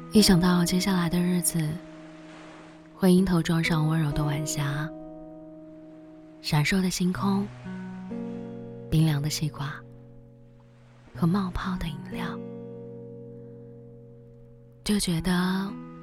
一想到接下来的日子会迎头撞上温柔的晚霞、闪烁的星空、冰凉的西瓜和冒泡的饮料，就觉得